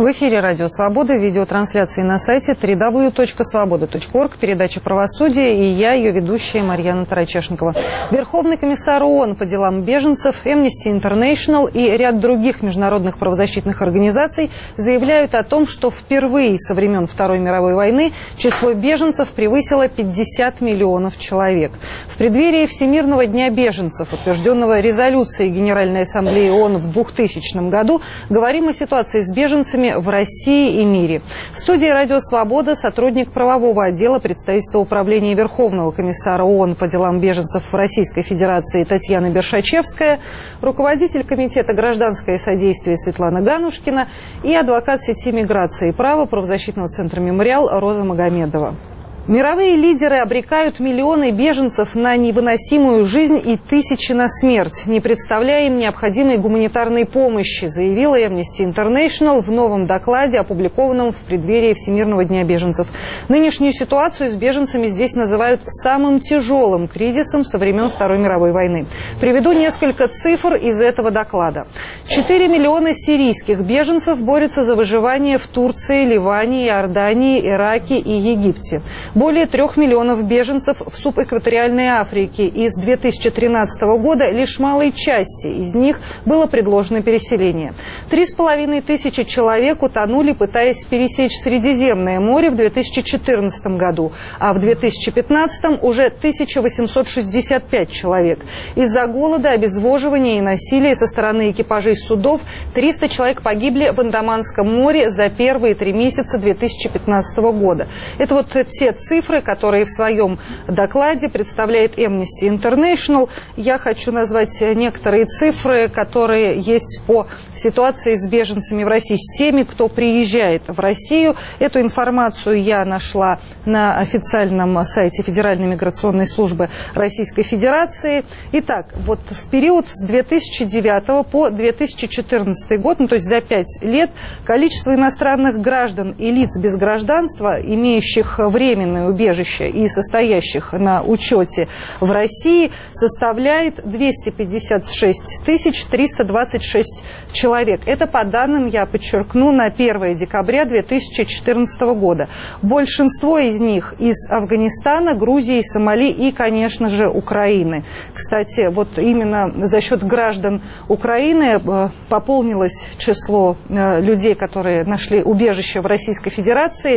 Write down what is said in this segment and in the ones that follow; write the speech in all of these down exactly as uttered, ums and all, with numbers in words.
В эфире Радио Свобода, видеотрансляции на сайте дабл ю дабл ю дабл ю точка свобода точка орг, передача «Правосудие», и я, ее ведущая Марьяна Тарачешникова. Верховный комиссар ООН по делам беженцев, Amnesty International и ряд других международных правозащитных организаций заявляют о том, что впервые со времен Второй мировой войны число беженцев превысило пятьдесят миллионов человек. В преддверии Всемирного дня беженцев, утвержденного резолюцией Генеральной Ассамблеи ООН в двухтысячном году, говорим о ситуации с беженцами в России и мире. В студии «Радио Свобода» сотрудник правового отдела представительства управления Верховного комиссара ООН по делам беженцев в Российской Федерации Татьяна Бершачевская, руководитель комитета «Гражданское содействие» Светлана Ганушкина и адвокат сети миграции и права правозащитного центра «Мемориал» Роза Магомедова. Мировые лидеры обрекают миллионы беженцев на невыносимую жизнь и тысячи на смерть, не представляя им необходимой гуманитарной помощи, заявила Amnesty International в новом докладе, опубликованном в преддверии Всемирного дня беженцев. Нынешнюю ситуацию с беженцами здесь называют самым тяжелым кризисом со времен Второй мировой войны. Приведу несколько цифр из этого доклада. четыре миллиона сирийских беженцев борются за выживание в Турции, Ливане, Иордании, Ираке и Египте. Более трех миллионов беженцев в субэкваториальной Африке. Из две тысячи тринадцатого года лишь малой части из них было предложено переселение. Три с половиной тысячи человек утонули, пытаясь пересечь Средиземное море в две тысячи четырнадцатом году, а в две тысячи пятнадцатом уже тысяча восемьсот шестьдесят пять человек. Из-за голода, обезвоживания и насилия со стороны экипажей судов триста человек погибли в Андаманском море за первые три месяца две тысячи пятнадцатого года. Это вот те цифры, которые в своем докладе представляет Amnesty International. Я хочу назвать некоторые цифры, которые есть по ситуации с беженцами в России, с теми, кто приезжает в Россию. Эту информацию я нашла на официальном сайте Федеральной миграционной службы Российской Федерации. Итак, вот в период с две тысячи девятого по две тысячи четырнадцатый год, ну то есть за пять лет, количество иностранных граждан и лиц без гражданства, имеющих временное убежище и состоящих на учете в России, составляет двести пятьдесят шесть тысяч триста двадцать шесть человек. Это по данным, я подчеркну, на первое декабря две тысячи четырнадцатого года. Большинство из них из Афганистана, Грузии, Сомали и, конечно же, Украины. Кстати, вот именно за счет граждан Украины пополнилось число людей, которые нашли убежище в Российской Федерации.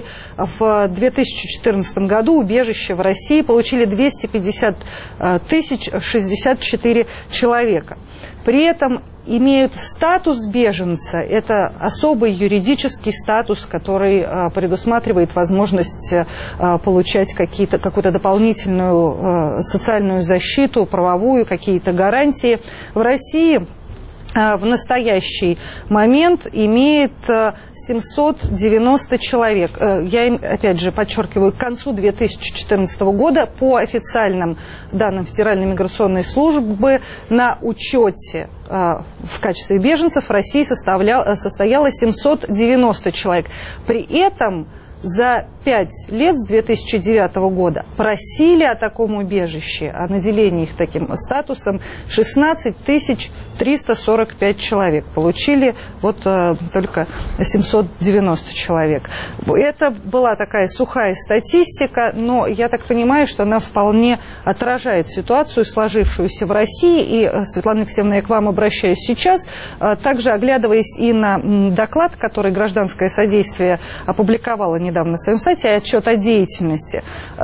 В две тысячи четырнадцатом году убежище в России получили двести пятьдесят тысяч шестьдесят четыре человека. При этом имеют статус беженца. Это особый юридический статус, который предусматривает возможность получать какие-то, какую-то дополнительную социальную защиту, правовую, какие-то гарантии. В России в настоящий момент имеет семьсот девяносто человек. Я, опять же, подчеркиваю, к концу две тысячи четырнадцатого года по официальным данным Федеральной миграционной службы на учете в качестве беженцев в России составлял, состояло семьсот девяносто человек. При этом за пять лет с две тысячи девятого года просили о таком убежище, о наделении их таким статусом шестнадцать тысяч триста сорок пять человек. Получили вот э, только семьсот девяносто человек. Это была такая сухая статистика, но я так понимаю, что она вполне отражает ситуацию, сложившуюся в России. И, Светлана Алексеевна, я к вам обращаюсь сейчас, э, также оглядываясь и на доклад, который «Гражданское содействие» опубликовало недавно на своем сайте, отчет о деятельности.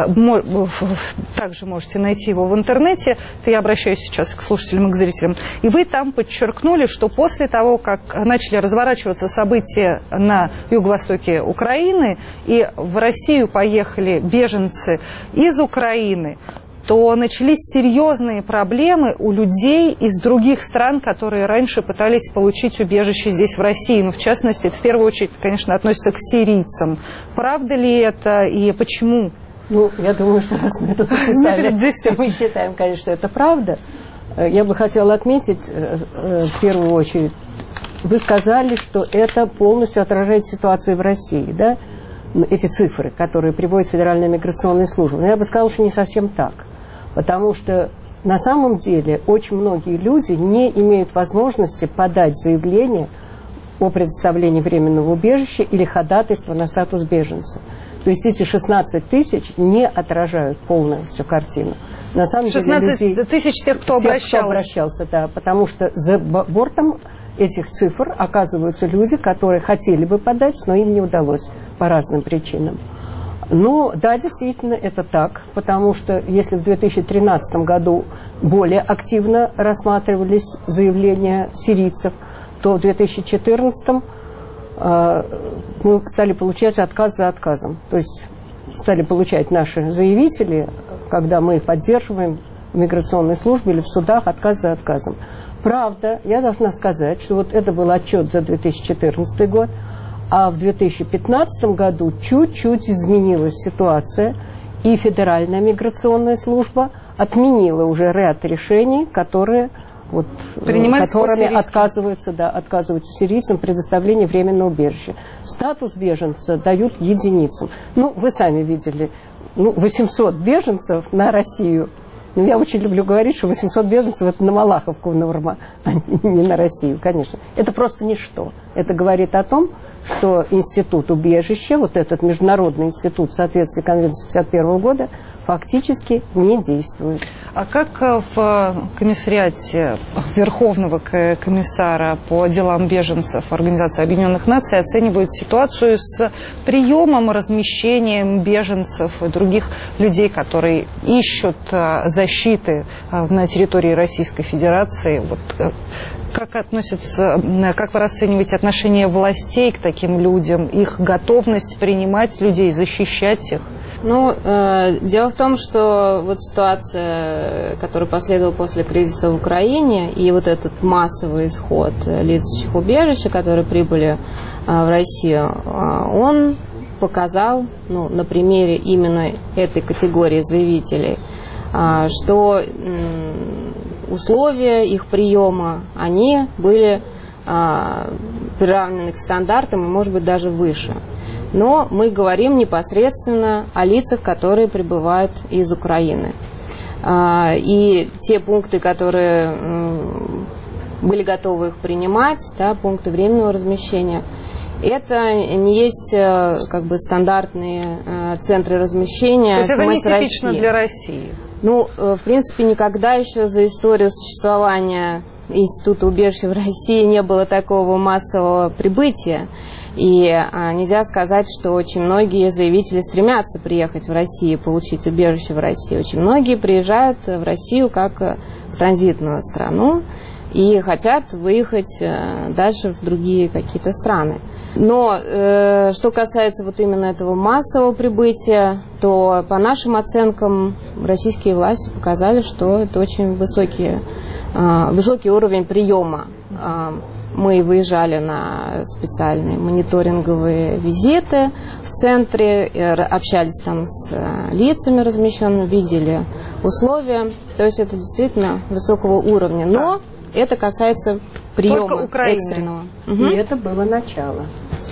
Также можете найти его в интернете. Это я обращаюсь сейчас к слушателям и к зрителям. И вы там подчеркнули, что после того, как начали разворачиваться события на юго-востоке Украины, и в Россию поехали беженцы из Украины, то начались серьезные проблемы у людей из других стран, которые раньше пытались получить убежище здесь, в России. Ну, в частности, это в первую очередь, конечно, относится к сирийцам. Правда ли это и почему? Ну, я думаю, что раз мы это подписали, мы считаем, конечно, что это правда. Я бы хотела отметить, в первую очередь, вы сказали, что это полностью отражает ситуацию в России, да? Эти цифры, которые приводит Федеральная миграционная служба. Но я бы сказала, что не совсем так. Потому что на самом деле очень многие люди не имеют возможности подать заявление о предоставлении временного убежища или ходатайства на статус беженца. То есть эти шестнадцать тысяч не отражают полную всю картину. На самом шестнадцать тысяч тех, кто обращался. Тех, кто обращался, да, потому что за бортом этих цифр оказываются люди, которые хотели бы подать, но им не удалось по разным причинам. Ну, да, действительно, это так, потому что если в две тысячи тринадцатом году более активно рассматривались заявления сирийцев, то в две тысячи четырнадцатом э, мы стали получать отказ за отказом. То есть стали получать наши заявители, когда мы поддерживаем в миграционной службе или в судах отказ за отказом. Правда, я должна сказать, что вот это был отчет за две тысячи четырнадцатый год, а в две тысячи пятнадцатом году чуть-чуть изменилась ситуация, и Федеральная миграционная служба отменила уже ряд решений, которые, вот, которыми отказываются, да, отказываются сирийцам в предоставлении временного убежища. Статус беженца дают единицам. Ну, вы сами видели, ну, восемьсот беженцев на Россию. Ну, я очень люблю говорить, что восемьсот беженцев – это на Малаховку, на Урма, а не на Россию, конечно. Это просто ничто. Это говорит о том, что институт убежища, вот этот международный институт в соответствии с Конвенцией пятьдесят первого года, фактически не действует. А как в комиссариате Верховного комиссара по делам беженцев Организации Объединенных Наций оценивают ситуацию с приемом, размещением беженцев и других людей, которые ищут защиты на территории Российской Федерации? Вот как относятся, как вы расцениваете отношение властей к таким людям, их готовность принимать людей, защищать их? Ну, э, дело в том, что вот ситуация, которая последовала после кризиса в Украине, и вот этот массовый исход лиц ищущих убежища, которые прибыли э, в Россию, э, он показал, ну, на примере именно этой категории заявителей, э, что э, условия их приема, они были э, приравнены к стандартам и, может быть, даже выше. Но мы говорим непосредственно о лицах, которые прибывают из Украины. И те пункты, которые были готовы их принимать, да, пункты временного размещения, это не есть как бы стандартные центры размещения. То есть это не типично для России? Ну, в принципе, никогда еще за историю существования Института убежища в России не было такого массового прибытия. И а, нельзя сказать, что очень многие заявители стремятся приехать в Россию, получить убежище в России. Очень многие приезжают в Россию как в транзитную страну и хотят выехать э, дальше в другие какие-то страны. Но э, что касается вот именно этого массового прибытия, то по нашим оценкам российские власти показали, что это очень высокий, э, высокий уровень приема. Э, Мы выезжали на специальные мониторинговые визиты в центре, общались там с лицами размещенными, видели условия. То есть это действительно высокого уровня. Но это касается приема экстренного. Угу. И это было начало.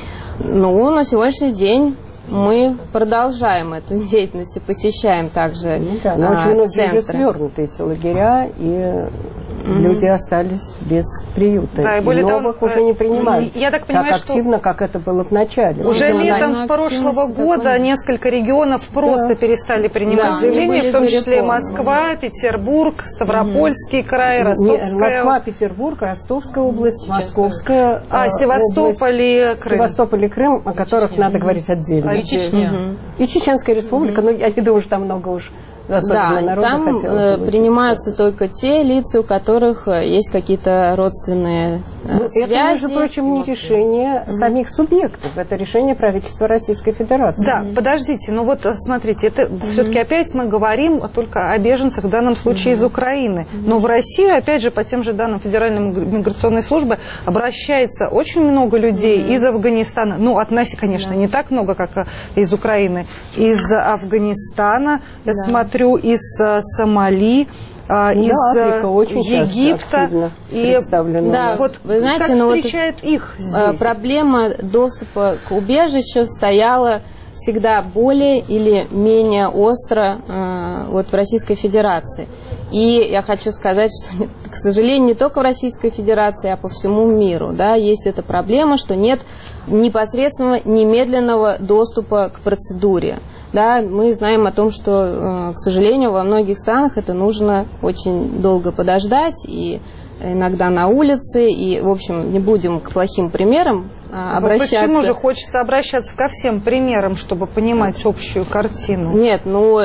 Ну, на сегодняшний день мы продолжаем эту деятельность и посещаем также ну, да, но а, очень многие уже свернуты эти лагеря, и mm-hmm. люди остались без приюта. Да, и более и новых того, уже не принимают я так понимаю, так активно, как это было в начале. Уже ну, летом прошлого года такой... несколько регионов просто да. перестали принимать да, заявления, в том числе Москва, Петербург, Ставропольский mm-hmm. край, Ростовская... Москва, Петербург, Ростовская область, Чеченская. Московская а, область. Севастополь и Крым. Севастополь и Крым, о которых Чечня. Надо говорить отдельно. И Чечня. Угу. И Чеченская республика, угу. но я не думаю, что там много уж особенно да, народа там хотело принимаются только те лица, у которых есть какие-то родственные ну, связи. Это, между прочим, не решение угу. самих субъектов, это решение правительства Российской Федерации. Да, угу. подождите, ну вот смотрите, это угу. все-таки опять мы говорим только о беженцах, в данном случае угу. из Украины. Угу. Но в Россию, опять же, по тем же данным Федеральной миграционной службы, обращается очень много людей угу. из Афганистана. Ну, относительно, конечно, да. не так много, как из Украины. Из Афганистана, я да. смотрю, из Сомали, да, из Африка очень Египта. И да, вот вы знаете, как ну встречают вот их здесь? Проблема доступа к убежищу стояла всегда более или менее остро э, вот в Российской Федерации. И я хочу сказать, что, к сожалению, не только в Российской Федерации, а по всему миру, да, есть эта проблема, что нет непосредственного немедленного доступа к процедуре. Да, мы знаем о том, что, к сожалению, во многих странах это нужно очень долго подождать, и иногда на улице, и, в общем, не будем к плохим примерам обращаться. Почему же хочется обращаться ко всем примерам, чтобы понимать общую картину? Нет, ну,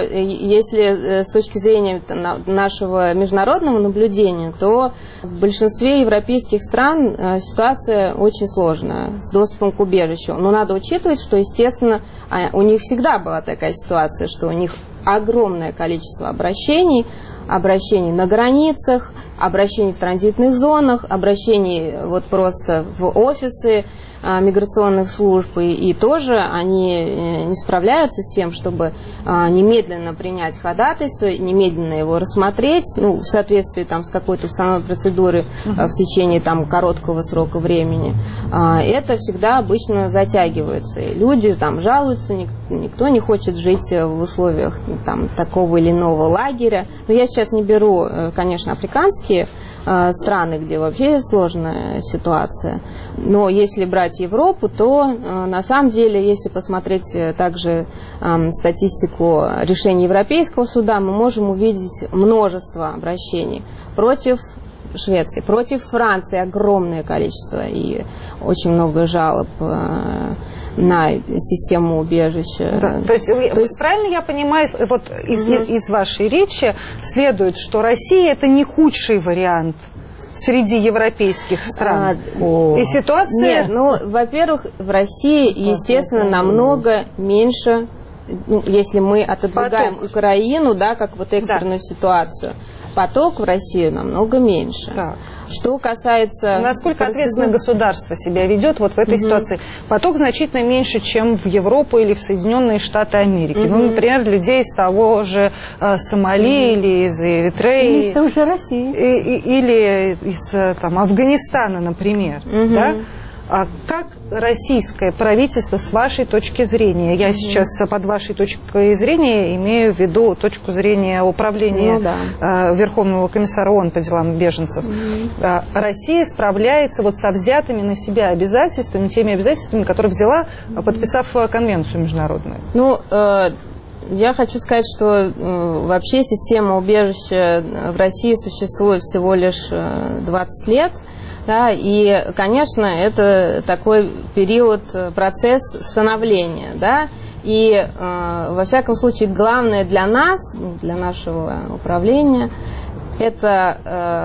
если с точки зрения нашего международного наблюдения, то в большинстве европейских стран ситуация очень сложная с доступом к убежищу. Но надо учитывать, что, естественно, у них всегда была такая ситуация, что у них огромное количество обращений, обращений на границах, обращений в транзитных зонах, обращений вот просто в офисы а, миграционных служб, и, и тоже они не справляются с тем, чтобы а, немедленно принять ходатайство, немедленно его рассмотреть, ну, в соответствии там, с какой-то установленной процедурой а, в течение там, короткого срока времени. А, это всегда обычно затягивается. И люди там жалуются, ник, никто не хочет жить в условиях там, такого или иного лагеря. Но я сейчас не беру, конечно, африканские э, страны, где вообще сложная ситуация. Но если брать Европу, то э, на самом деле, если посмотреть также э, статистику решений Европейского суда, мы можем увидеть множество обращений против Швеции, против Франции огромное количество и очень много жалоб э, на систему убежища. Да. То есть, то есть правильно я понимаю, вот из, угу. из, из вашей речи следует, что Россия это не худший вариант среди европейских стран. А, и ситуация... Нет, ну, во-первых, в России, естественно, намного меньше, ну, если мы отодвигаем поток. Украину, да, как вот экстренную да. ситуацию, поток в Россию намного меньше. Так. Что касается... Насколько ответственно государство себя ведет вот в этой угу. ситуации? Поток значительно меньше, чем в Европу или в Соединенные Штаты Америки. Угу. Ну, например, людей из того же э, Сомали угу. или из Эритреи. Или из того же России. И, и, или из там, Афганистана, например. Угу. Да? А как российское правительство, с вашей точки зрения, я mm-hmm. сейчас под вашей точкой зрения имею в виду точку зрения управления ну, да. э, Верховного комиссара ООН по делам беженцев, mm-hmm. э, Россия справляется вот со взятыми на себя обязательствами, теми обязательствами, которые взяла, mm-hmm. подписав конвенцию международную? Ну, э, я хочу сказать, что э, вообще система убежища в России существует всего лишь двадцать лет. Да, и, конечно, это такой период, процесс становления, да, и, э, во всяком случае, главное для нас, для нашего управления, это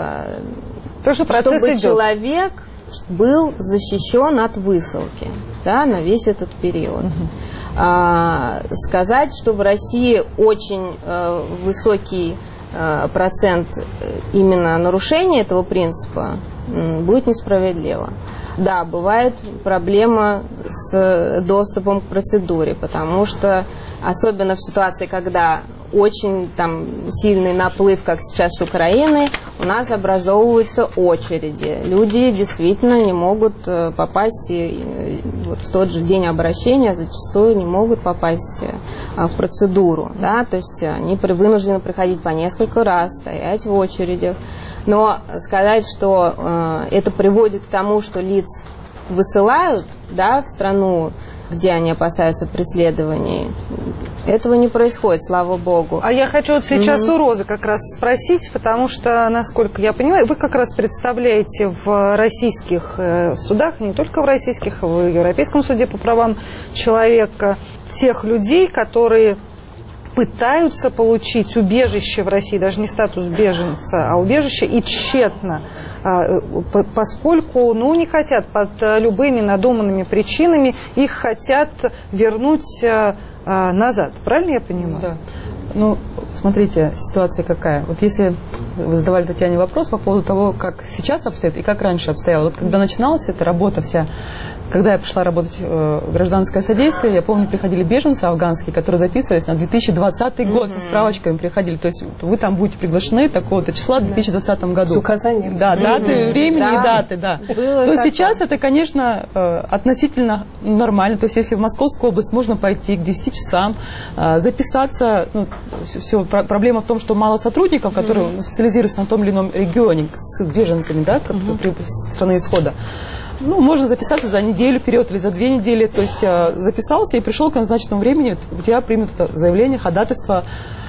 э, То, что чтобы идет. человек был защищен от высылки, да, на весь этот период. Угу. А, сказать, что в России очень э, высокий э, процент именно нарушения этого принципа, будет несправедливо. Да, бывает проблема с доступом к процедуре, потому что, особенно в ситуации, когда очень там сильный наплыв, как сейчас с Украины, у нас образовываются очереди. Люди действительно не могут попасть, и вот в тот же день обращения зачастую не могут попасть в процедуру. Да? То есть они вынуждены приходить по несколько раз, стоять в очередях. Но сказать, что э, это приводит к тому, что лиц высылают, да, в страну, где они опасаются преследований, этого не происходит, слава богу. А я хочу вот сейчас mm-hmm. у Розы как раз спросить, потому что, насколько я понимаю, вы как раз представляете в российских э, судах, не только в российских, в Европейском суде по правам человека, тех людей, которые пытаются получить убежище в России, даже не статус беженца, а убежище, и тщетно, поскольку, ну, не хотят под любыми надуманными причинами, их хотят вернуть назад. Правильно я понимаю? Да. Ну, смотрите, ситуация какая. Вот если вы задавали Татьяне вопрос по поводу того, как сейчас обстоит и как раньше обстояло. Вот когда начиналась эта работа вся, когда я пришла работать в гражданское содействие, я помню, приходили беженцы афганские, которые записывались на две тысячи двадцатый год, mm-hmm. со справочками приходили. То есть вы там будете приглашены такого-то числа в две тысячи двадцатом году. С указанием. Да, mm-hmm. даты, времени да. и даты, да. Было то сейчас это, конечно, относительно нормально. То есть если в Московскую область можно пойти к десяти часам, записаться, ну, все, проблема в том, что мало сотрудников, которые mm-hmm. специализируются на том или ином регионе с беженцами, да, mm-hmm. страны исхода. Ну, можно записаться за неделю вперед или за две недели. То есть записался и пришел к назначенному времени, у тебя примут это заявление, ходатайство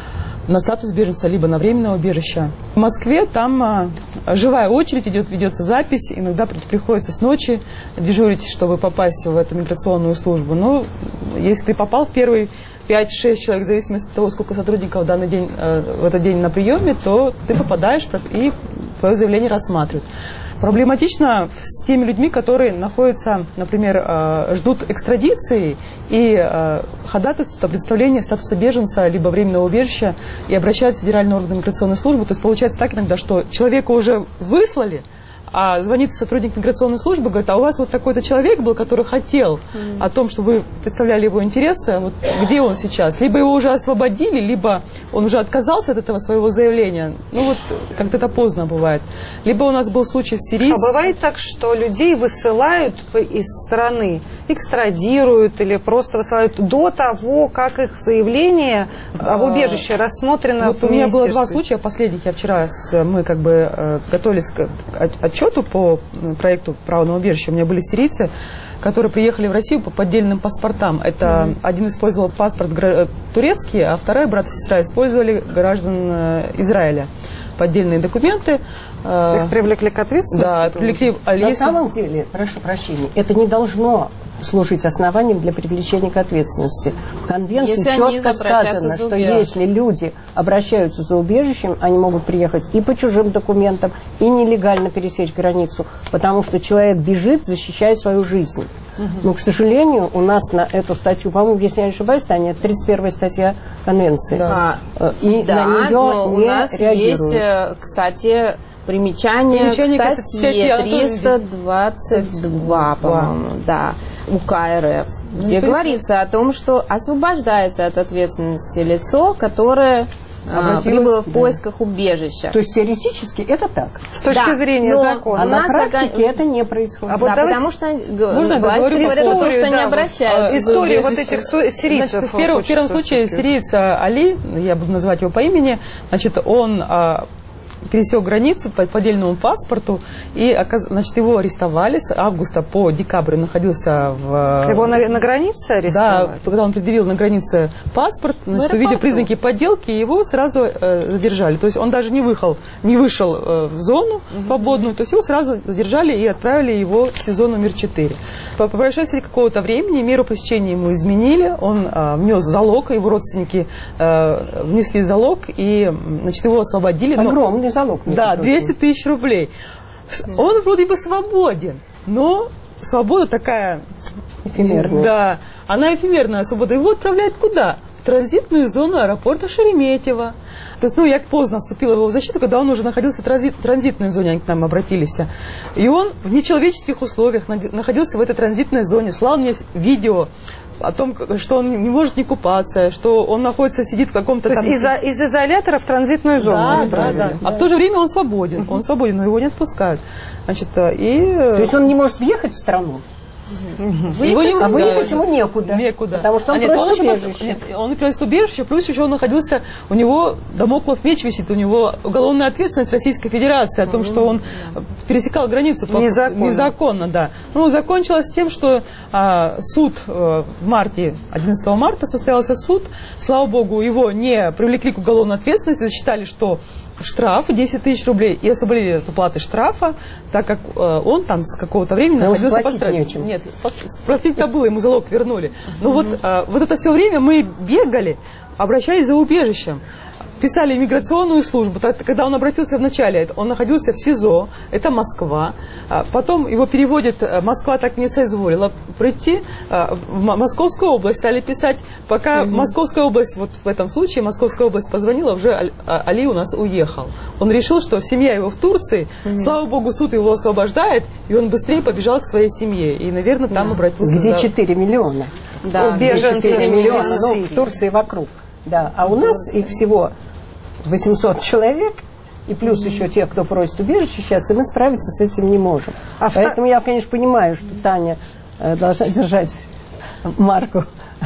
на статус беженца, либо на временное убежище. В Москве там а, живая очередь идет, ведется запись, иногда приходится с ночи дежурить, чтобы попасть в эту миграционную службу. Но если ты попал в первый пять-шесть человек, в зависимости от того, сколько сотрудников в данный день, э, в этот день на приеме, то ты попадаешь и твое заявление рассматривают. Проблематично с теми людьми, которые находятся, например, ждут экстрадиции и ходатайствуют о представлении статуса беженца либо временного убежища и обращаются в Федеральную органы миграционной службы. То есть получается так иногда, что человека уже выслали, а звонит сотрудник миграционной службы, говорит, а у вас вот такой-то человек был, который хотел mm-hmm. о том, чтобы вы представляли его интересы, вот где он сейчас? Либо его уже освободили, либо он уже отказался от этого своего заявления. Ну вот как-то это поздно бывает. Либо у нас был случай с сирийцем. А бывает так, что людей высылают из страны, экстрадируют или просто высылают до того, как их заявление об убежище рассмотрено вот в у меня было два случая последних. Я вчера с, мы как бы готовились к отчету по проекту права на убежище. У меня были сирийцы, которые приехали в Россию по поддельным паспортам. Это mm-hmm. один использовал паспорт турецкий, а второй брат и сестра использовали граждан Израиля. Поддельные документы. Их привлекли к ответственности? Да, привлекли. На если... самом деле, прошу прощения, это не должно служить основанием для привлечения к ответственности. В Конвенции если четко сказано, что если люди обращаются за убежищем, они могут приехать и по чужим документам, и нелегально пересечь границу, потому что человек бежит, защищая свою жизнь. Угу. Но, к сожалению, у нас на эту статью, по-моему, если я не ошибаюсь, Таня, тридцать первая статья Конвенции. Да, и да, на нее но не у нас реагируют. Есть, кстати, примечание, примечание к статье триста двадцать два, по-моему, да, УК РФ, ну, где говорится о том, что освобождается от ответственности лицо, которое а, прибыло в поисках да. убежища. То есть теоретически это так? С точки да, зрения закона. А на практике закон... это не происходит. А вот да, давайте... потому что власти говорят о том, что да, не обращаются. Историю вот этих сирийцев. Значит, в первом, в первом случае сириец Али, я буду называть его по имени, значит, он пересек границу по поддельному паспорту, и, значит, его арестовали с августа по декабрь, он находился в... Его на, на границе арестовали? Да, когда он предъявил на границе паспорт, значит, увидев признаки подделки, его сразу э, задержали. То есть он даже не выехал, не вышел э, в зону угу. свободную, то есть его сразу задержали и отправили его в СИЗО номер четыре. По, по прошествии какого-то времени меру пресечения ему изменили, он э, внес залог, его родственники э, внесли залог, и, значит, его освободили. Огромный залог. Да, двести тысяч рублей. Он вроде бы свободен, но свобода такая... Эфемерная. Да, она эфемерная свобода. Его отправляют куда? В транзитную зону аэропорта Шереметьево. То есть, ну, я поздно вступила в его защиту, когда он уже находился в транзит, транзитной зоне, они к нам обратились. И он в нечеловеческих условиях находился в этой транзитной зоне, слал мне видео о том, что он не может не купаться, что он находится, сидит в каком-то... То там... есть из, из изолятора в транзитную зону? Да, да, да. А в то же время он свободен, он свободен, но его не отпускают. Значит, и... То есть он не может въехать в страну? Выехать, а выехать ему некуда. Некуда. Потому что он а нет, просит он убежище. Нет, он просит убежище, плюс еще он находился, у него дамоклов меч висит, у него уголовная ответственность Российской Федерации о том, что он пересекал границу незаконно. незаконно да. Ну, закончилось тем, что а, суд а, в марте, одиннадцатого марта состоялся суд, слава богу, его не привлекли к уголовной ответственности, засчитали, что штраф десять тысяч рублей и освободили от уплаты штрафа, так как э, он там с какого-то времени но находился под стражей. Нет, платить-то было, ему залог вернули. Но вот, э, вот это все время мы бегали, обращаясь за убежищем. Писали иммиграционную службу. Когда он обратился вначале, он находился в СИЗО, это Москва. Потом его переводит, Москва так не соизволила прийти. В Московскую область стали писать. Пока mm-hmm. Московская область, вот в этом случае, Московская область позвонила, уже Али у нас уехал. Он решил, что семья его в Турции, mm-hmm. слава богу, суд его освобождает, и он быстрее побежал к своей семье. И, наверное, там mm-hmm. обратился. Где за... четыре миллиона? Да, беженцев четыре миллиона, ну, в Турции вокруг. Да, а у нас их всего восемьсот человек, и плюс еще те, кто просит убежище сейчас, и мы справиться с этим не можем. А Поэтому в... я, конечно, понимаю, что Таня э, должна держать марку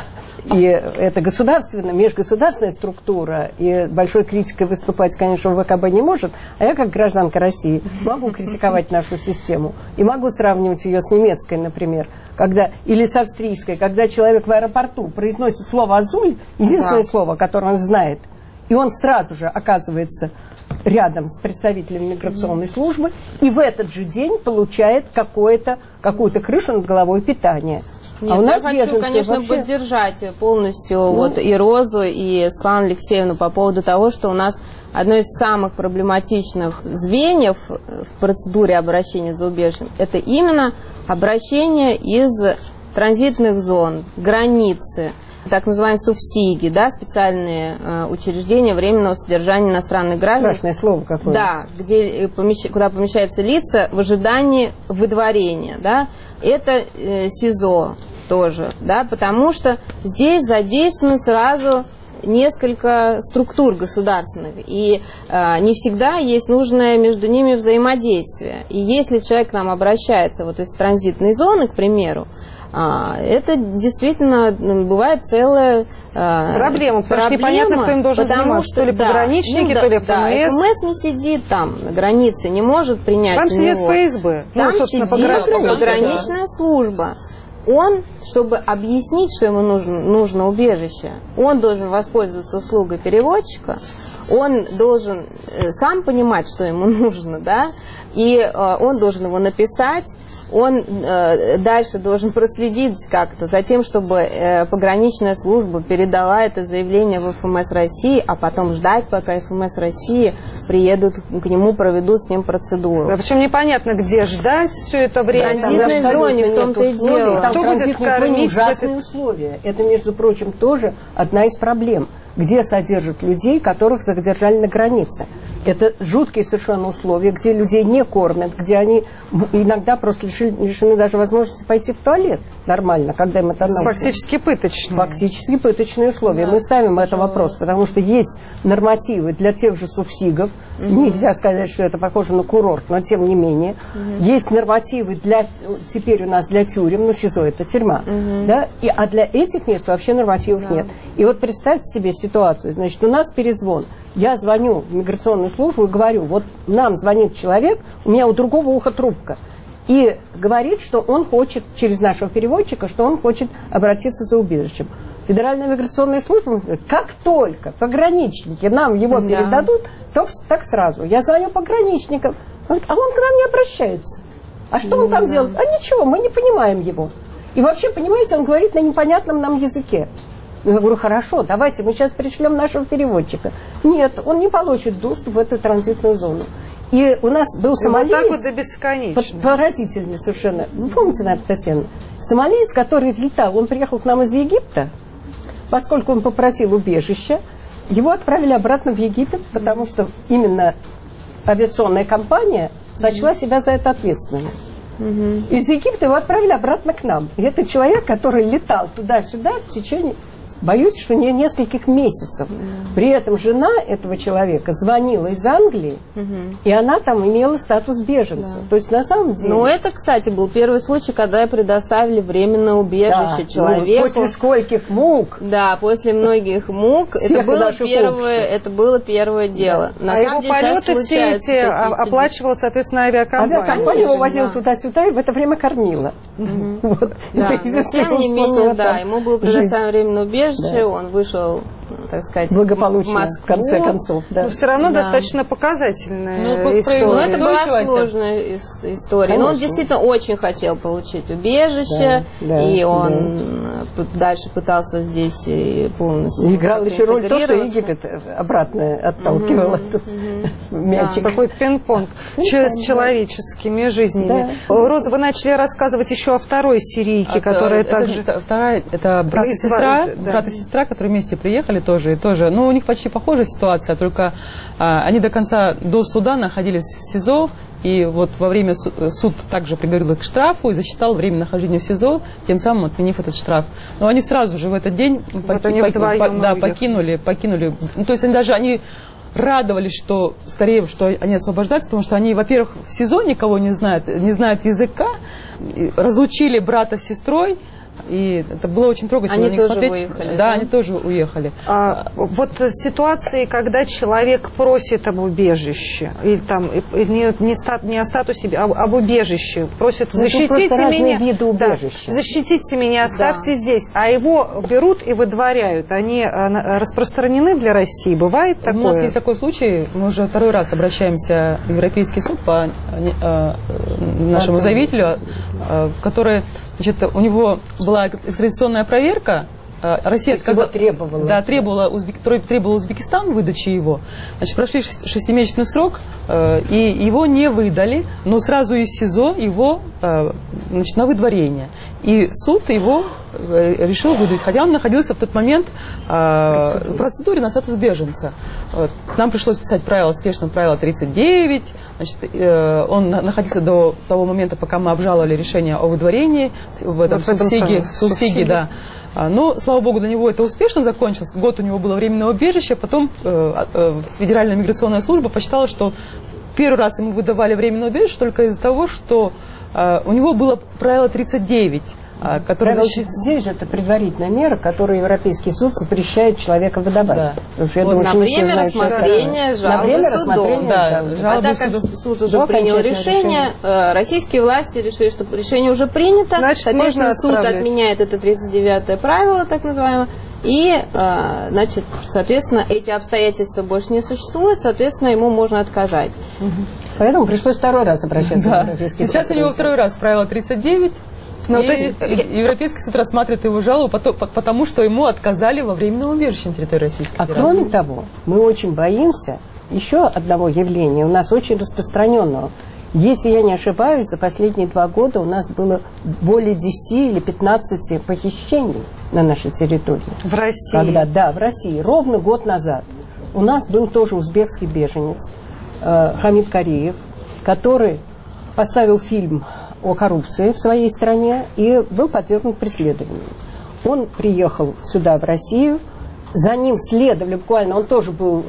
И это государственная, межгосударственная структура, и большой критикой выступать, конечно, в ВКБ не может, а я, как гражданка России, могу критиковать нашу систему. И могу сравнивать ее с немецкой, например, когда, или с австрийской, когда человек в аэропорту произносит слово «азуль», единственное да. слово, которое он знает, и он сразу же оказывается рядом с представителем миграционной службы, и в этот же день получает какое-то, какую-то крышу над головой, питание. Нет, а у нас я хочу, конечно, вообще... поддержать полностью ну, вот и Розу, и Светлану Алексеевну по поводу того, что у нас одно из самых проблематичных звеньев в процедуре обращения за убежищем – это именно обращение из транзитных зон, границы, так называемые субсидии, да, специальные э, учреждения временного содержания иностранных граждан. Страшное слово какое-то. Да, где, помещ... куда помещаются лица в ожидании выдворения, да. Это э, СИЗО тоже, да, потому что здесь задействованы сразу несколько структур государственных, и э, не всегда есть нужное между ними взаимодействие. И если человек к нам обращается вот из транзитной зоны, к примеру, А, это действительно бывает целая а, проблема, потому что непонятно, кто им должен заниматься, то ли да, пограничники, ну, то ли ФМС. Да, ФМС не сидит там на границе, не может принять там у сидит него. ФСБ, там ну, собственно, сидит пограничная, пограничная да. служба. Он, чтобы объяснить, что ему нужно, нужно убежище, он должен воспользоваться услугой переводчика, он должен сам понимать, что ему нужно, да, и э, он должен его написать. Он э, дальше должен проследить как-то за тем, чтобы э, пограничная служба передала это заявление в ФМС России, а потом ждать, пока ФМС России приедут к нему, проведут с ним процедуру. Да, причем непонятно, где ждать все это время. В транзитной зоне, в том-то и дело. Там кто будет кормить? Ужасные условия. Это, между прочим, тоже одна из проблем. Где содержат людей, которых задержали на границе. Это жуткие совершенно условия, где людей не кормят, где они иногда просто лишены, лишены даже возможности пойти в туалет нормально, когда им это нужно. Фактически пыточные. Фактически пыточные условия. Да, мы ставим это вопрос, потому что есть нормативы для тех же субсидов. Угу. Нельзя сказать, что это похоже на курорт, но тем не менее. Угу. Есть нормативы для, теперь у нас для тюрем, ну СИЗО это тюрьма, угу. да? И, а для этих мест вообще нормативов да. нет. И вот представьте себе ситуацию, значит, у нас перезвон. Я звоню в миграционную службу и говорю, вот нам звонит человек, у меня у другого уха трубка, и говорит, что он хочет, через нашего переводчика, что он хочет обратиться за убежищем. Федеральная миграционная служба говорит, как только пограничники нам его да. передадут, так, так сразу. Я звоню пограничникам, а он к нам не обращается. А что он там да. делает? А ничего, мы не понимаем его. И вообще, понимаете, он говорит на непонятном нам языке. Я говорю, хорошо, давайте мы сейчас пришлем нашего переводчика. Нет, он не получит доступ в эту транзитную зону. И у нас был сомалиец, вот так вот до бесконечности. Поразительный совершенно. Вы помните, наверное, Татьяна? Сомалиец, который летал, он приехал к нам из Египта, поскольку он попросил убежища, его отправили обратно в Египет, потому что именно авиационная компания сочла себя за это ответственной. Mm-hmm. Из Египта его отправили обратно к нам. И это человек, который летал туда-сюда в течение... Боюсь, что не нескольких месяцев. Mm. При этом жена этого человека звонила из Англии, mm-hmm. и она там имела статус беженца. Да. То есть на самом деле... Ну, это, кстати, был первый случай, когда предоставили временное убежище да. человеку. Ну, после скольких мук. Да, после многих мук. Это было, первое, это было первое дело. Да. На а самом его деле, полеты все эти оплачивала, соответственно, авиакомпания. Авиакомпания его возила да. туда-сюда и в это время кормила. Mm-hmm. Вот. Да. Но, тем не менее, да, ему было предоставлено временное убежище. Да. Он вышел, так сказать, благополучно, в Москву. В конце концов. Да. Но все равно да. достаточно показательная ну, история. Ну, это была сложная история. Конечно. Но он действительно очень хотел получить убежище, да, да, и он да. дальше пытался здесь полностью играл еще роль то, что Египет обратно отталкивал mm-hmm. этот mm-hmm. мячик. Да. Такой пинг-понг с человеческими жизнями. Да. Роза, вы начали рассказывать еще о второй сирийке, а которая это, также... Это, вторая, это брат и сестра, да. брат и сестра, которые вместе приехали тоже, и тоже, ну, у них почти похожая ситуация, только а, они до конца, до суда находились в СИЗО, и вот во время суд, суд также приговорил их к штрафу и засчитал время нахождения в СИЗО, тем самым отменив этот штраф. Но они сразу же в этот день вот поки, поки, по, да, покинули, покинули, ну, то есть они даже, они радовались, что скорее, что они освобождаются, потому что они, во-первых, в СИЗО никого не знают, не знают языка, разлучили брата с сестрой, И это было очень трогательно. Они тоже выехали? Да, да, они тоже уехали. А, вот ситуации, когда человек просит об убежище, или там не, не, стат, не о статусе, а об убежище, просит, ну, защитите меня, виды убежища. Да, защитите меня, оставьте да. здесь, а его берут и выдворяют. Они распространены для России? Бывает такое? У нас есть такой случай, мы уже второй раз обращаемся в Европейский суд по э, нашему заявителю, э, который, значит, у него была экстрадиционная проверка, Россия отказала, требовала. Да, требовала, Узбек, требовала Узбекистан выдачи его. Значит, прошли шестимесячный срок, э, и его не выдали, но сразу из СИЗО его э, значит, на выдворение. И суд его э, решил выдать, хотя он находился в тот момент э, в процедуре на статус беженца. Вот. Нам пришлось писать правила, спешно правило тридцать девять. Значит, э, он находился до того момента, пока мы обжаловали решение о выдворении в этом вот субсидии, в субсидии, да. Но, слава богу, для него это успешно закончилось. Год у него было временное убежище, потом э, э, Федеральная миграционная служба посчитала, что первый раз ему выдавали временное убежище только из-за того, что э, у него было правило тридцать девять. Которая, значит, здесь это предварительная мера, которую Европейский суд запрещает человека выдавать. Да. Вот, на время рассмотрения жалобы судом. Да, а так как суд уже До принял решение, решение, российские власти решили, что решение уже принято, значит, соответственно, суд отменяет это тридцать девятое правило, так называемое, и, значит, соответственно, эти обстоятельства больше не существуют, соответственно, ему можно отказать. Угу. Поэтому пришлось второй раз обращаться да. в Европейский суд. Сейчас у него второй раз правило тридцать девять. Ну, и, то есть, и Европейский суд рассматривает его жалобу, потому что ему отказали во временном убежище на территории Российской Федерации. А кроме того, мы очень боимся еще одного явления, у нас очень распространенного. Если я не ошибаюсь, за последние два года у нас было более десяти или пятнадцати похищений на нашей территории. В России? Когда, да, в России. Ровно год назад у нас был тоже узбекский беженец э, Хамид Кариев, который поставил фильм о коррупции в своей стране и был подвергнут преследованию. Он приехал сюда, в Россию, за ним следовали буквально, он тоже был,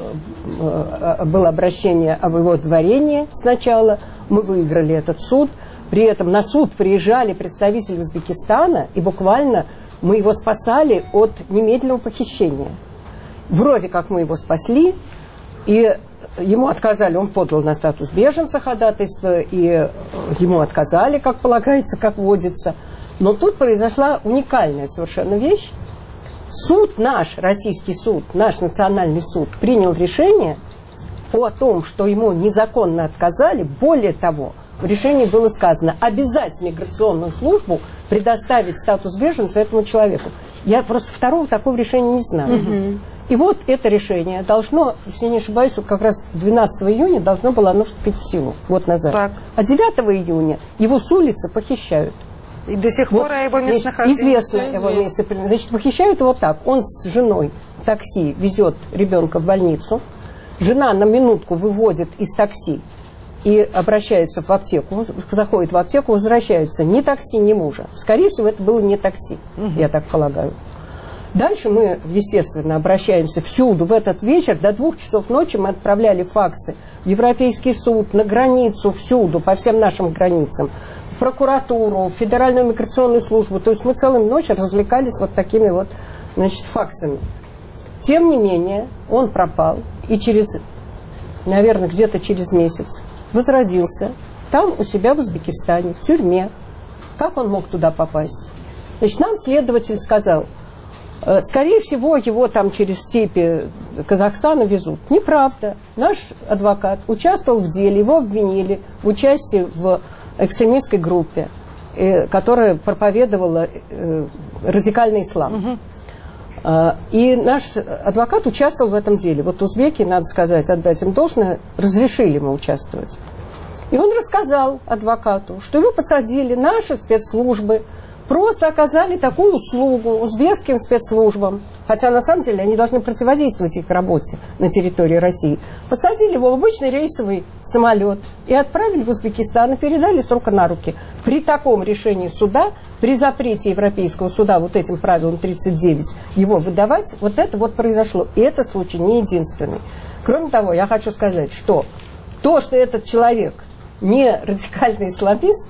было обращение об его дворении сначала, мы выиграли этот суд, при этом на суд приезжали представители Узбекистана, и буквально мы его спасали от немедленного похищения. Вроде как мы его спасли, и ему отказали, он подал на статус беженца ходатайство, и ему отказали, как полагается, как водится. Но тут произошла уникальная совершенно вещь. Суд наш, российский суд, наш национальный суд, принял решение о том, что ему незаконно отказали. Более того, в решении было сказано обязать миграционную службу предоставить статус беженца этому человеку. Я просто второго такого решения не знаю. Угу. И вот это решение должно, если не ошибаюсь, как раз двенадцатого июня должно было оно вступить в силу, год назад. Так. А девятого июня его с улицы похищают. И до сих вот, пор о его местонахождении известно его место. Значит, похищают его так. Он с женой в такси везет ребенка в больницу. Жена на минутку выводит из такси и обращается в аптеку, заходит в аптеку, возвращается. Ни такси, ни мужа. Скорее всего, это было не такси, угу. я так полагаю. Дальше мы, естественно, обращаемся всюду. В этот вечер до двух часов ночи мы отправляли факсы в Европейский суд, на границу, всюду, по всем нашим границам, в прокуратуру, в Федеральную миграционную службу. То есть мы целую ночь развлекались вот такими вот, значит, факсами. Тем не менее, он пропал. И через, наверное, где-то через месяц возродился там у себя в Узбекистане, в тюрьме. Как он мог туда попасть? Значит, нам следователь сказал, скорее всего, его там через степи Казахстана везут. Неправда. Наш адвокат участвовал в деле, его обвинили в участии в экстремистской группе, которая проповедовала радикальный ислам. Угу. И наш адвокат участвовал в этом деле. Вот узбеки, надо сказать, отдать им должное, разрешили ему участвовать. И он рассказал адвокату, что его посадили наши спецслужбы, просто оказали такую услугу узбекским спецслужбам, хотя на самом деле они должны противодействовать их работе на территории России. Посадили его в обычный рейсовый самолет и отправили в Узбекистан и передали с рук на руки. При таком решении суда, при запрете Европейского суда вот этим правилом тридцать девять его выдавать, вот это вот произошло. И это случай не единственный. Кроме того, я хочу сказать, что то, что этот человек не радикальный исламист,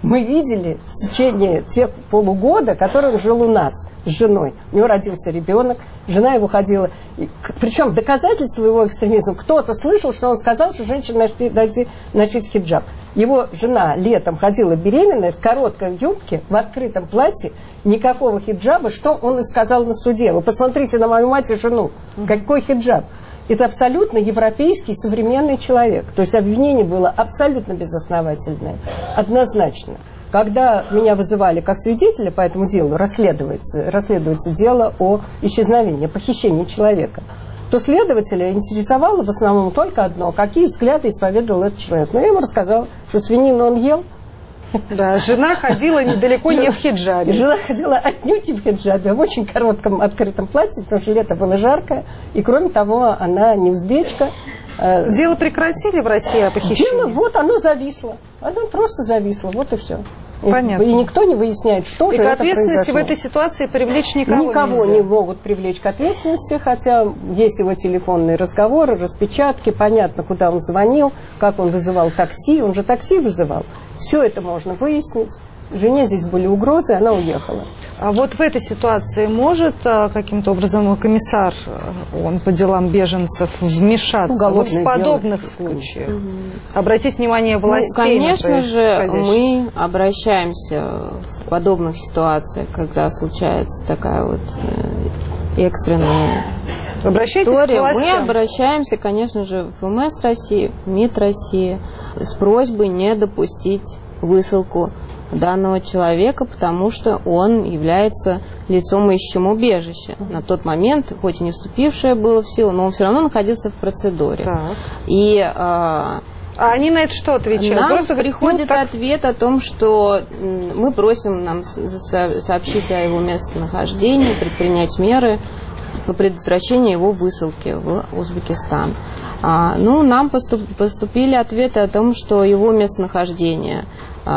мы видели в течение тех полугода, который он жил у нас с женой. У него родился ребенок, жена его ходила. И, причем доказательство его экстремизма. Кто-то слышал, что он сказал, что женщина должна носить хиджаб. Его жена летом ходила беременная в короткой юбке, в открытом платье, никакого хиджаба, что он и сказал на суде. Вы посмотрите на мою мать и жену. Какой хиджаб? Это абсолютно европейский современный человек. То есть обвинение было абсолютно безосновательное, однозначно. Когда меня вызывали как свидетеля по этому делу, расследуется, расследуется дело о исчезновении, похищении человека, то следователя интересовало в основном только одно, какие взгляды исповедовал этот человек. Но я ему рассказала, что свинину он ел. Да, жена ходила недалеко не в хиджабе. Жена ходила отнюдь не в хиджабе, а в очень коротком открытом платье, потому что лето было жаркое. И кроме того, она не узбечка. Дело прекратили в России о похищении? Дело, вот оно зависло. Оно просто зависло, вот и все. Понятно. И никто не выясняет, что и же к это ответственности произошло. В этой ситуации привлечь никого Никого нельзя. Не могут привлечь к ответственности, хотя есть его телефонные разговоры, распечатки, понятно, куда он звонил, как он вызывал такси, он же такси вызывал. Все это можно выяснить. Жене здесь были угрозы, она уехала. А вот в этой ситуации может каким-то образом комиссар, он по делам беженцев, вмешаться вот в подобных дело. случаях? Угу. Обратить внимание властей? Ну, конечно же, мы обращаемся в подобных ситуациях, когда случается такая вот экстренная история. Мы обращаемся, конечно же, в МС России, в МИД России с просьбой не допустить высылку данного человека, потому что он является лицом ищущим убежища. На тот момент, хоть и не вступившее было в силу, но он все равно находился в процедуре. Так. И а, а они на это что отвечают? Нам Просто приходит ну, так... ответ о том, что мы просим нам сообщить о его местонахождении, предпринять меры по предотвращению его высылки в Узбекистан. А, ну, нам поступ, поступили ответы о том, что его местонахождение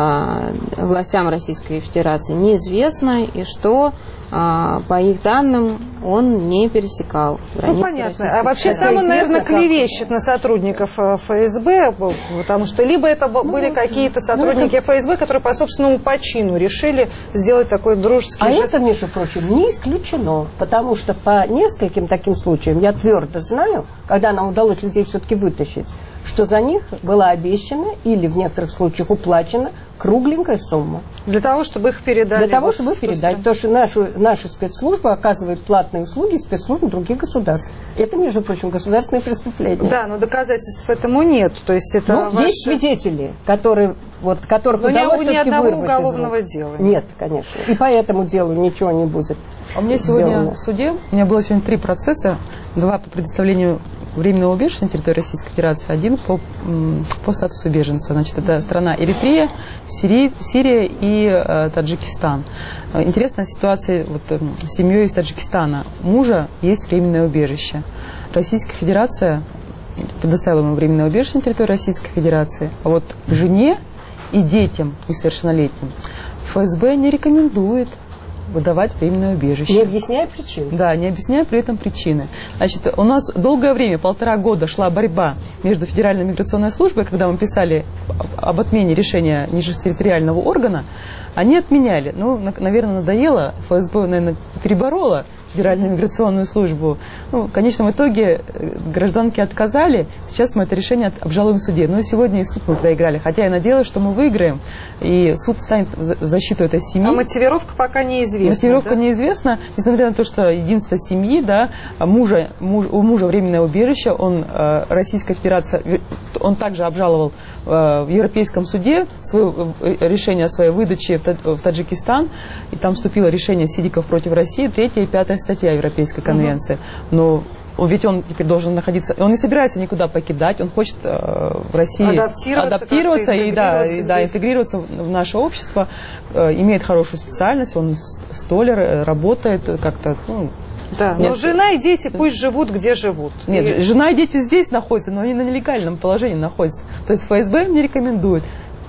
а, властям Российской Федерации неизвестно, и что а, по их данным он не пересекал границы. Ну, понятно. А вообще сам он, наверное, клевещет на сотрудников ФСБ, потому что либо это были какие-то сотрудники ФСБ, которые по собственному почину решили сделать такой дружеский а жест. А это, между прочим, не исключено, потому что по нескольким таким случаям я твердо знаю, когда нам удалось людей все-таки вытащить, что за них была обещана или в некоторых случаях уплачена кругленькая сумма. Для того, чтобы их передали. Для того, чтобы их передать. Потому что нашу, наши спецслужбы оказывают платные услуги спецслужбам других государств. Это, между прочим, государственные преступления. Да, но доказательств этому нет. То есть это ну, ваши... есть свидетели, которые, вот, которых но удалось ни одного вырвать уголовного дела. Нет, конечно. И по этому делу ничего не будет. А у меня сегодня сделано. В суде, у меня было сегодня три процесса. Два по предоставлению временного убежища на территории Российской Федерации, один по, по статусу беженца. Значит, это страна Эритрея, Сирия, Сирия и э, Таджикистан. Интересная ситуация вот, э, с семьей из Таджикистана. Мужа есть временное убежище. Российская Федерация предоставила ему временное убежище на территории Российской Федерации. А вот жене и детям несовершеннолетним ФСБ не рекомендует выдавать временное убежище. Не объясняя причин. Да, не объясняя при этом причины. Значит, у нас долгое время, полтора года, шла борьба между Федеральной миграционной службой, когда мы писали об отмене решения нижетерриториального органа, они отменяли. Ну, наверное, надоело, ФСБ, наверное, переборола Федеральную миграционную службу. Ну, в конечном итоге гражданки отказали. Сейчас мы это решение обжалуем в суде. Но сегодня и суд мы проиграли. Хотя я надеялась, что мы выиграем, и суд станет в защиту этой семьи. А мотивировка пока неизвестна. Мотивировка да? неизвестна, несмотря на то, что единство семьи, да, мужа, муж, у мужа временное убежище, он, э, Российская Федерация, он также обжаловал э, в Европейском суде свое, э, решение о своей выдаче в, в Таджикистан, и там вступило решение Сидиков против России, третья и пятая статья Европейской конвенции. Угу. Но ведь он теперь должен находиться, он не собирается никуда покидать, он хочет э, в России адаптироваться, адаптироваться и, да, и да, интегрироваться в наше общество, э, имеет хорошую специальность, он столер, э, работает как-то. Ну, да, но жена и дети пусть живут, где живут. Нет, и... жена и дети здесь находятся, но они на нелегальном положении находятся. То есть ФСБ не рекомендует.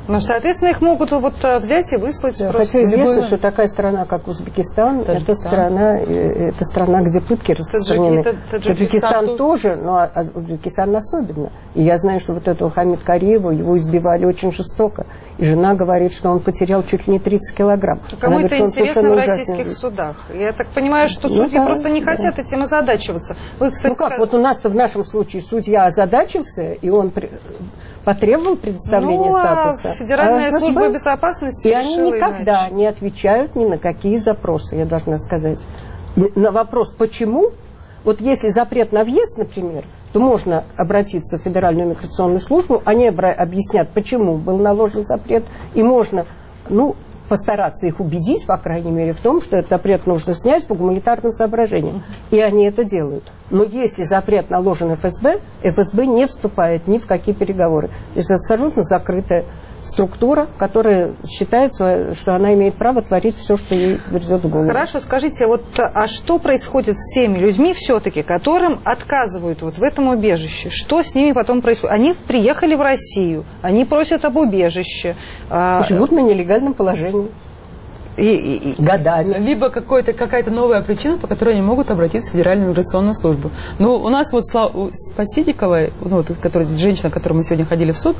Ну, соответственно, их могут вот взять и выслать. Да, просто. хотя известно, любой... что такая страна, как Узбекистан, это страна, это страна, где пытки распространены. Таджикистан, Таджикистан тоже, но Узбекистан особенно. И я знаю, что вот этого Хамид Кариева, его избивали очень жестоко. И жена говорит, что он потерял чуть ли не тридцать килограмм. Кому это интересно в российских судах? Я так понимаю, что судьи ну, да, просто не да. хотят этим озадачиваться. Вы, кстати, ну как, сказ... вот у нас-то в нашем случае судья озадачился, и он при... потребовал предоставления ну, статуса. Федеральная а служба безопасности и они никогда иначе. не отвечают ни на какие запросы, я должна сказать. На вопрос «почему?», вот если запрет на въезд, например, то можно обратиться в Федеральную миграционную службу, они объяснят, почему был наложен запрет, и можно, ну, постараться их убедить, по крайней мере, в том, что этот запрет нужно снять по гуманитарным соображениям. И они это делают. Но если запрет наложен эф эс бэ, эф эс бэ не вступает ни в какие переговоры. То есть это абсолютно закрытая структура, которая считает, что она имеет право творить все, что ей придет в голову. Хорошо, скажите, вот, а что происходит с теми людьми все-таки, которым отказывают вот в этом убежище? Что с ними потом происходит? Они приехали в Россию, они просят об убежище. Живут на нелегальном положении. И, и, и. Годами. Либо какая-то новая причина, по которой они могут обратиться в Федеральную миграционную службу. Ну, у нас вот по Сидиковой, ну, вот, которая, женщина, к которой мы сегодня ходили в суд,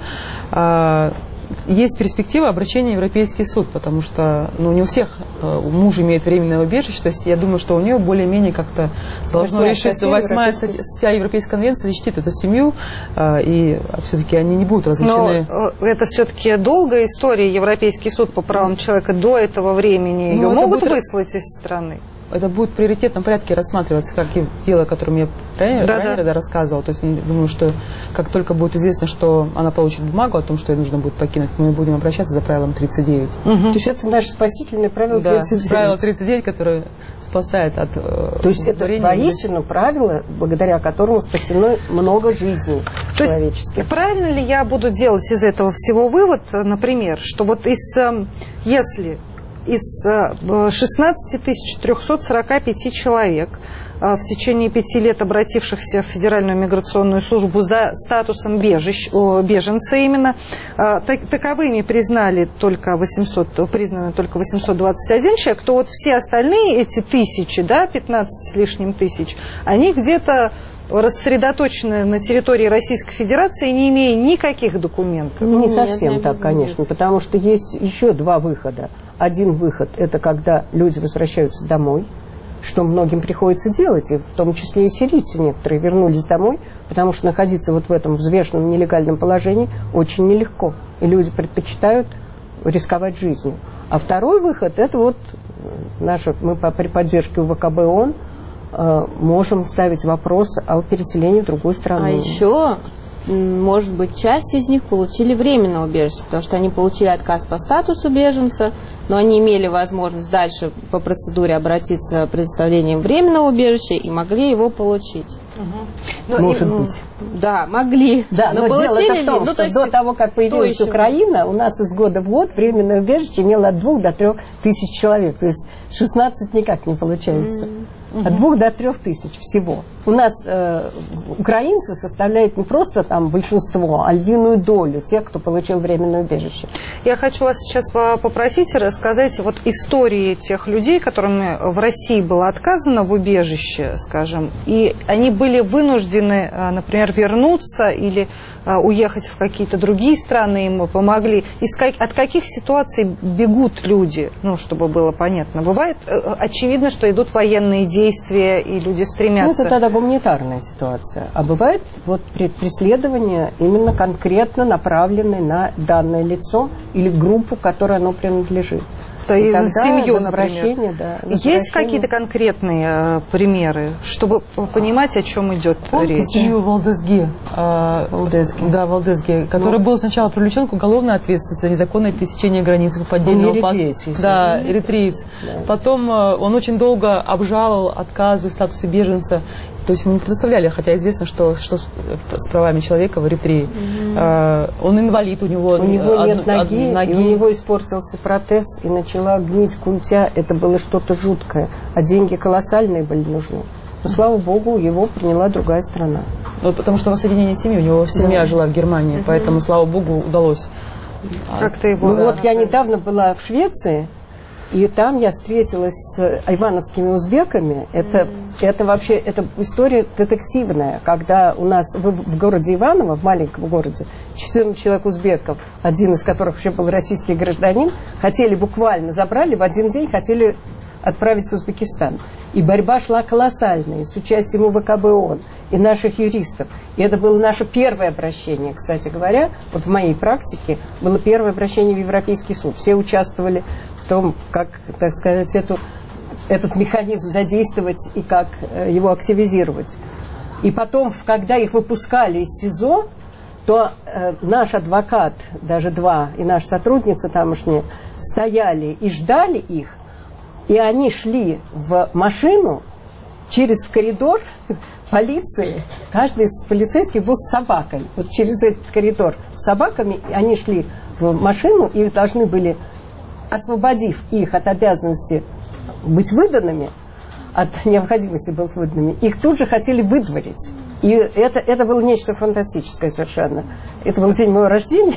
а, есть перспектива обращения в Европейский суд, потому что ну, не у всех а, муж имеет временное убежище, то есть я думаю, что у нее более-менее как-то должно решиться. Восьмая статья Европейской конвенции защитит эту семью, а, и все-таки они не будут различены. Но это все-таки долгая история. Европейский суд по правам человека до этого времени ее могут будет... выслать из страны? Это будет в приоритетном порядке рассматриваться, как и дело, о котором я ранее, да, ранее да. Да, рассказывала. То есть, думаю, что как только будет известно, что она получит бумагу о том, что ей нужно будет покинуть, мы будем обращаться за правилом тридцать девять. Угу. То есть это наше спасительное правило да, тридцать девять. Правило тридцать девять, которое спасает от... То есть это воистину правило, благодаря которому спасено много жизней То человеческих. Есть, правильно ли я буду делать из этого всего вывод, например, что вот из, если... из шестнадцати тысяч трёхсот сорока пяти человек в течение пяти лет обратившихся в Федеральную миграционную службу за статусом бежищ, беженца именно, так, таковыми признали только восемьсот, признаны только восемьсот двадцать один человек, то вот все остальные эти тысячи, да, пятнадцать с лишним тысяч, они где-то рассредоточены на территории Российской Федерации, не имея никаких документов. Не Нет, совсем не так, конечно, потому что есть еще два выхода. Один выход – это когда люди возвращаются домой, что многим приходится делать, и в том числе и сирийцы некоторые вернулись домой, потому что находиться вот в этом взвешенном нелегальном положении очень нелегко, и люди предпочитают рисковать жизнью. А второй выход – это вот наша, мы при поддержке УВКБ ООН можем ставить вопрос о переселении в другую страну. А еще, может быть, часть из них получили временное убежище, потому что они получили отказ по статусу беженца, но они имели возможность дальше по процедуре обратиться с предоставлением временного убежища и могли его получить. Угу. Но, Может и, быть. Да, могли. Да, но, но получили ли? Ну, то есть, до того, как появилась Украина, у нас из года в год временное убежище имело от двух до трех тысяч человек. То есть шестнадцать никак не получается. Mm. От двух до трех тысяч всего. У нас э, украинцы составляют не просто там большинство, а львиную долю тех, кто получил временное убежище. Я хочу вас сейчас попросить рассказать вот истории тех людей, которым в России было отказано в убежище, скажем, и они были вынуждены, например, вернуться или уехать в какие-то другие страны, им помогли. От каких ситуаций бегут люди, ну, чтобы было понятно? Бывает очевидно, что идут военные действия, и люди стремятся... Ну, это тогда гуманитарная ситуация. А бывает вот преследование именно конкретно направленное на данное лицо или группу, которой оно принадлежит. И семью, например. Да, есть какие-то конкретные э, примеры, чтобы понимать, о чем идет Помните речь? Семью Валдезги, э, Валдезги. Да, Валдезги, который ну. был сначала привлечен к уголовной ответственности за незаконное пересечение границы по поддельному паспорту. Да, эритреец. Да. Потом э, он очень долго обжаловал отказы в статусе беженца. То есть ему не предоставляли, хотя известно, что, что с правами человека в Эритрее. Mm-hmm. а, он инвалид, у него, у него од, нет ноги, од, ноги, и у него испортился протез, и начала гнить культя. Это было что-то жуткое. А деньги колоссальные были нужны. Но, слава богу, его приняла другая страна. Ну, потому что воссоединение семьи, у него семья да. жила в Германии, mm-hmm. поэтому, слава богу, удалось Как ты его... Ну, да, вот я например. недавно была в Швеции, и там я встретилась с ивановскими узбеками. Это, mm. это вообще это история детективная, когда у нас в, в городе Иваново, в маленьком городе, четырнадцать человек узбеков, один из которых вообще был российский гражданин, хотели буквально, забрали в один день, хотели отправить в Узбекистан. И борьба шла колоссальная, с участием УВКБ ООН и наших юристов. И это было наше первое обращение, кстати говоря, вот в моей практике было первое обращение в Европейский суд. Все участвовали в том, как, так сказать, эту, этот механизм задействовать и как э, его активизировать. И потом, когда их выпускали из СИЗО, то э, наш адвокат, даже два, и наша сотрудница тамошняя, стояли и ждали их, и они шли в машину через коридор полиции. Каждый из полицейских был с собакой. Вот через этот коридор с собаками они шли в машину и должны были, освободив их от обязанности быть выданными, от необходимости быть выданными, их тут же хотели выдворить. И это, это было нечто фантастическое совершенно. Это был день моего рождения,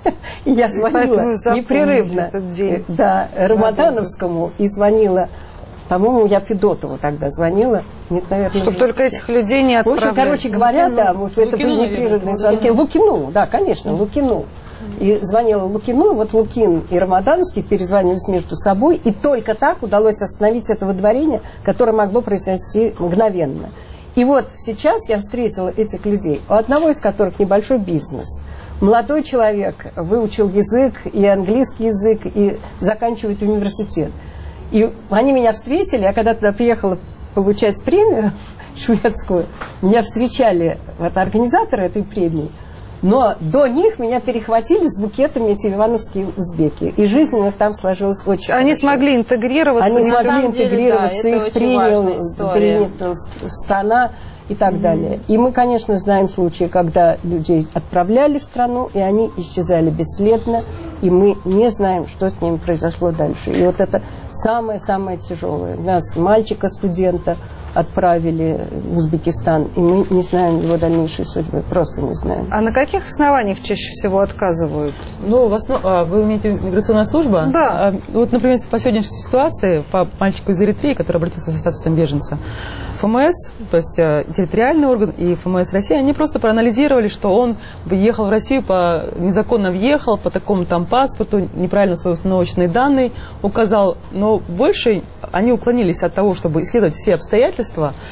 и я звонила непрерывно да, Рамадановскому и звонила, по-моему, я Федотову тогда звонила. Нет, наверное, чтобы только этих людей не отправлять. В общем, короче говоря, да, вот это были непрерывные звонки. Лукину, да, конечно, Лукину. И звонила Лукину, вот Лукин и Рамадановский перезвонились между собой, и только так удалось остановить это выдворение, которое могло произойти мгновенно. И вот сейчас я встретила этих людей, у одного из которых небольшой бизнес. Молодой человек выучил язык, и английский язык, и заканчивает университет. И они меня встретили, я когда туда приехала получать премию шведскую, меня встречали вот, организаторы этой премии, но до них меня перехватили с букетами эти ивановские узбеки. И жизнь у них там сложилась очень Они хорошо. смогли интегрироваться. Они смогли деле, интегрироваться, да, их принял, принял страна и так mm-hmm. далее. И мы, конечно, знаем случаи, когда людей отправляли в страну, и они исчезали бесследно, и мы не знаем, что с ними произошло дальше. И вот это самое-самое тяжелое. У нас мальчика-студента отправили в Узбекистан, и мы не знаем его дальнейшей судьбы, просто не знаем. А на каких основаниях чаще всего отказывают? Ну, в основ... а, вы имеете миграционная служба? Да. А, вот, например, по сегодняшней ситуации, по мальчику из Эритреи, который обратился со статусом беженца, ФМС, то есть территориальный орган и ФМС России, они просто проанализировали, что он въехал в Россию, по... незаконно въехал, по такому там паспорту, неправильно свои установочные данные указал, но больше они уклонились от того, чтобы исследовать все обстоятельства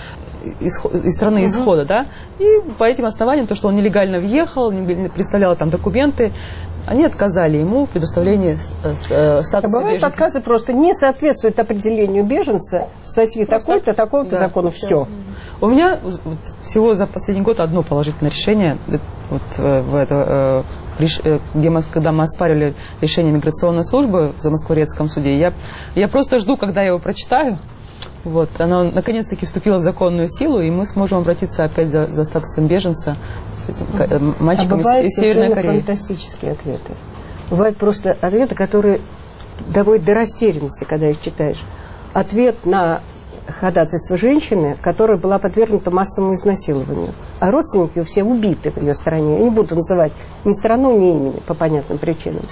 из, из страны угу. исхода, да, и по этим основаниям, то, что он нелегально въехал, не представлял там документы, они отказали ему в предоставлении статуса а бывают беженца. Отказы просто не соответствуют определению беженца, статьи такой-то, такого-то да, закона, все. все. У меня всего за последний год одно положительное решение, вот, в это, где мы, когда мы оспаривали решение миграционной службы в Замоскворецком суде, я, я просто жду, когда я его прочитаю. Вот, оно наконец-таки вступило в законную силу, и мы сможем обратиться опять за, за статусом беженца с этим мальчиком а из, из Северной Кореи. Бывают фантастические ответы. Бывают просто ответы, которые доводят до растерянности, когда их читаешь. Ответ на ходатайство женщины, которая была подвергнута массовому изнасилованию. А родственники все убиты в ее стране. Я не буду называть ни страну, ни имени по понятным причинам.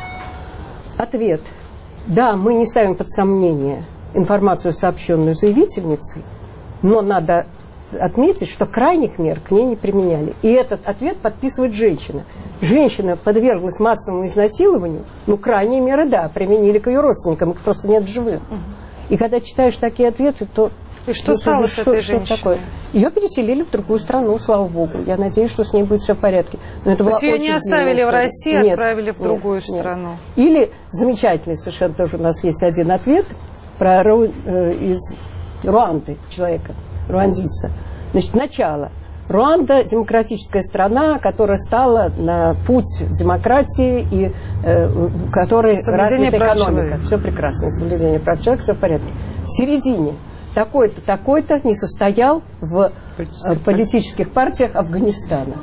Ответ. Да, мы не ставим под сомнение информацию, сообщенную заявительницей, но надо отметить, что крайних мер к ней не применяли. И этот ответ подписывает женщина. Женщина подверглась массовому изнасилованию, ну, крайние меры, да, применили к ее родственникам, их просто нет в живых. Угу. И когда читаешь такие ответы, то... И что стало с этой женщиной? Ее переселили в другую страну, слава богу. Я надеюсь, что с ней будет все в порядке. Но это то есть ее не оставили в России, нет, отправили в нет, другую нет. страну? Или, замечательный совершенно тоже у нас есть один ответ, про э, из Руанды человека, руандийца. Значит, начало. Руанда – демократическая страна, которая стала на путь демократии и э, в которой развита экономика. Все прекрасно, соблюдение прав человека, все в порядке. В середине такой-то, такой-то не состоял в э, политических партиях Афганистана.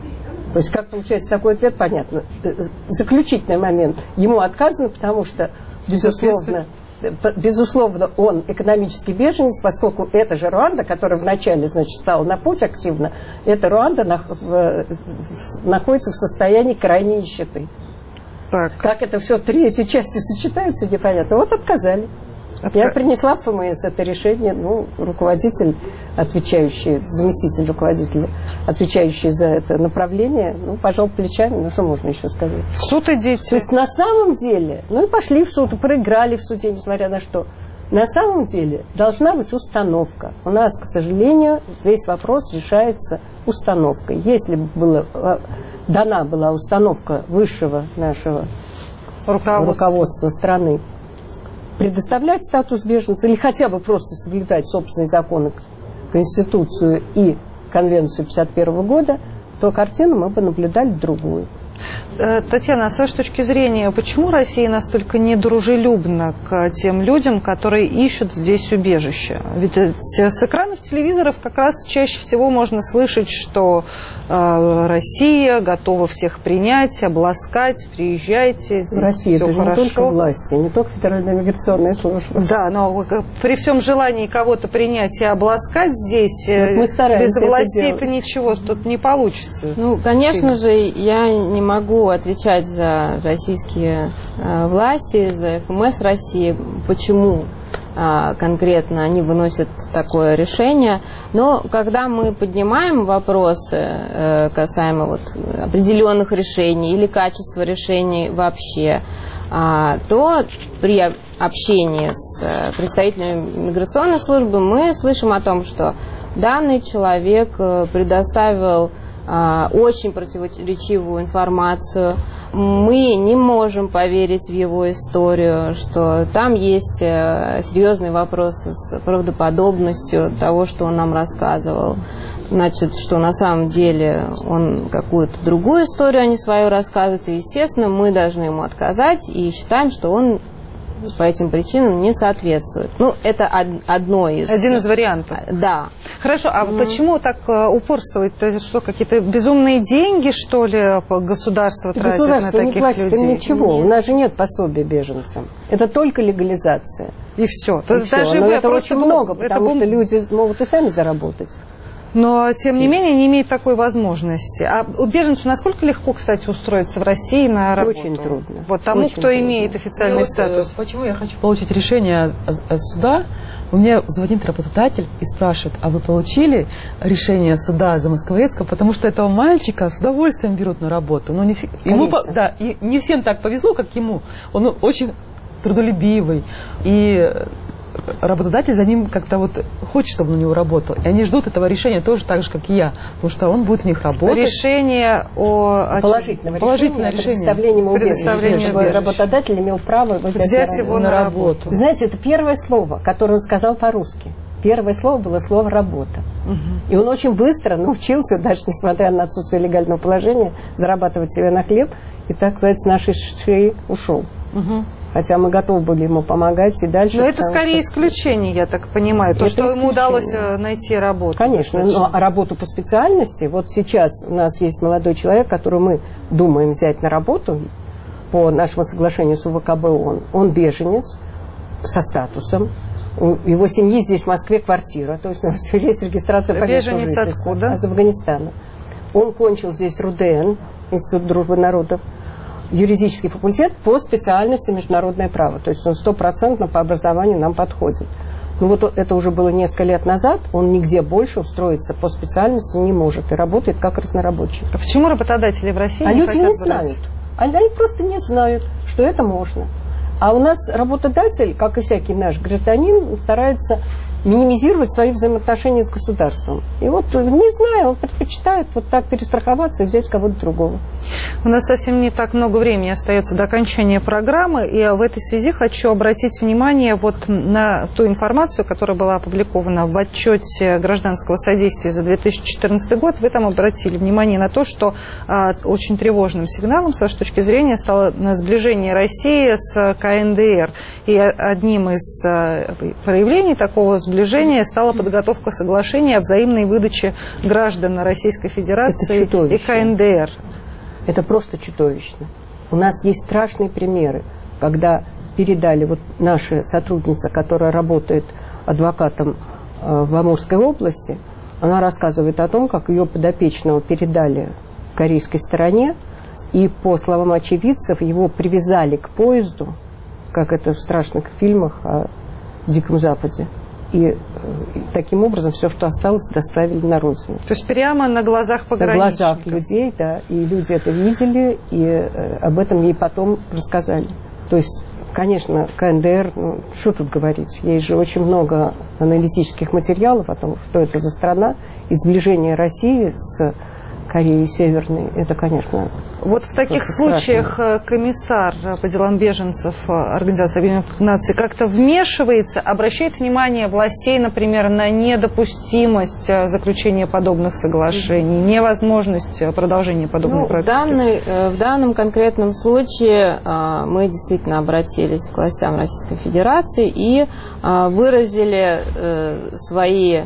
То есть, как получается такой ответ, понятно. Заключительный момент. Ему отказано, потому что, безусловно, безусловно, он экономический беженец, поскольку это же Руанда, которая вначале, значит, стала на путь активно, эта Руанда нах в, в, находится в состоянии крайней нищеты. Так. Как это все, три эти части сочетаются, непонятно. Вот отказали. Отка... Я принесла в ФМС это решение, ну, руководитель, отвечающий, заместитель руководителя, отвечающий за это направление, ну, пожал плечами, ну, что можно еще сказать. В суд идите. То есть на самом деле, ну, и пошли в суд, и проиграли в суде, несмотря на что. На самом деле должна быть установка. У нас, к сожалению, весь вопрос решается установкой. Если бы было, дана была установка высшего нашего руководства, руководства страны, предоставлять статус беженца или хотя бы просто соблюдать собственные законы, Конституцию и Конвенцию пятьдесят первого года, то картину мы бы наблюдали другую. Татьяна, а с вашей точки зрения, почему Россия настолько недружелюбна к тем людям, которые ищут здесь убежище? Ведь с экранов телевизоров как раз чаще всего можно слышать, что э, Россия готова всех принять, обласкать, приезжайте, здесь Россия, все это хорошо. Не только власти, не только Федеральная миграционная служба. Да, но при всем желании кого-то принять и обласкать здесь, вот мы без властей-то ничего тут не получится. Ну, конечно же, я не могу отвечать за российские э, власти, за ФМС России, почему э, конкретно они выносят такое решение. Но когда мы поднимаем вопросы э, касаемо вот определенных решений или качества решений вообще, э, то при общении с э, представителями миграционной службы мы слышим о том, что данный человек э, предоставил очень противоречивую информацию. Мы не можем поверить в его историю, что там есть серьезные вопросы с правдоподобностью того, что он нам рассказывал. Значит, что на самом деле он какую-то другую историю, а не свою рассказывает. И, естественно, мы должны ему отказать и считаем, что он по этим причинам не соответствует. Ну, это одно из... Один из вариантов. Да. Хорошо, а mm. почему так упорствовать? Это что, какие-то безумные деньги, что ли, государство тратит Государство на таких не платит людей? Ничего, нет. У нас же нет пособия беженцам. Это только легализация. И все. И все. Даже Но вы это очень бум... много, потому это что люди могут и сами заработать. Но, тем не менее, не имеет такой возможности. А беженцу насколько легко, кстати, устроиться в России на работу? Очень трудно. Вот тому, Очень кто трудно. имеет официальный вот, статус. Почему я хочу получить решение суда? У меня звонит работодатель и спрашивает, а вы получили решение суда Замоскворецка? Потому что этого мальчика с удовольствием берут на работу. Но не, все, ему, да, и не всем так повезло, как ему. Он очень трудолюбивый. И работодатель за ним как-то вот хочет, чтобы он у него работал. И они ждут этого решения тоже так же, как и я. Потому что он будет у них работать. Решение о... Положительное, Положительное решение. решение. Предоставление убежища. Работодатель имел право взять, взять его на работу. Вы знаете, это первое слово, которое он сказал по-русски. Первое слово было слово «работа». Угу. И он очень быстро научился, даже несмотря на отсутствие легального положения, зарабатывать себе на хлеб. И, так сказать, с нашей шеи ушел. Угу. Хотя мы готовы были ему помогать и дальше. Но это скорее что... исключение, я так понимаю. То, это что исключение. Ему удалось найти работу. Конечно, но работу по специальности. Вот сейчас у нас есть молодой человек, которого мы думаем взять на работу по нашему соглашению с УВКБ ООН. Он беженец со статусом. У его семьи здесь в Москве квартира. То есть у нас есть регистрация по месту жительства. Беженец откуда? Из Афганистана. Он кончил здесь РУДН, Институт дружбы народов, юридический факультет по специальности международное право. То есть он стопроцентно по образованию нам подходит. Ну вот это уже было несколько лет назад. Он нигде больше устроиться по специальности не может. И работает как разнорабочий. А почему работодатели в России а не люди хотят не брать? знают. Они просто не знают, что это можно. А у нас работодатель, как и всякий наш гражданин, старается минимизировать свои взаимоотношения с государством. И вот, не знаю, он предпочитает вот так перестраховаться и взять кого-то другого. У нас совсем не так много времени остается до окончания программы, и в этой связи хочу обратить внимание вот на ту информацию, которая была опубликована в отчете гражданского содействия за две тысячи четырнадцатый год. Вы там обратили внимание на то, что а, очень тревожным сигналом, с вашей точки зрения, стало сближение России с ка эн дэ эр. И одним из а, проявлений такого сближения стала подготовка соглашения о взаимной выдаче граждан Российской Федерации и ка эн дэ эр. Это просто чудовищно. У нас есть страшные примеры, когда передали вот наша сотрудница, которая работает адвокатом в Амурской области, она рассказывает о том, как ее подопечного передали корейской стороне, И по словам очевидцев, его привязали к поезду, как это в страшных фильмах о Диком Западе. И, и таким образом все, что осталось, доставили на родину. То есть прямо на глазах пограничников? На глазах людей, да. И люди это видели, и э, об этом ей потом рассказали. То есть, конечно, ка эн дэ эр, ну, что тут говорить, есть же очень много аналитических материалов о том, что это за страна, и сближение России с Кореей Северной, это, конечно... Вот в таких случаях страшно. Комиссар по делам беженцев Организации Объединенных Наций как-то вмешивается, обращает внимание властей, например, на недопустимость заключения подобных соглашений, невозможность продолжения подобной ну, практики? В, данной, в данном конкретном случае мы действительно обратились к властям Российской Федерации и выразили свои...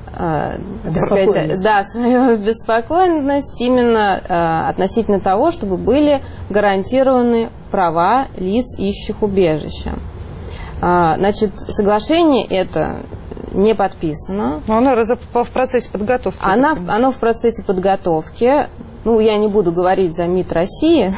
Сказать, да, свою беспокойность именно э, относительно того, чтобы были гарантированы права лиц, ищущих убежища. Э, значит, соглашение это не подписано. Но оно в процессе подготовки. Оно, оно в процессе подготовки. Ну, я не буду говорить за МИД России,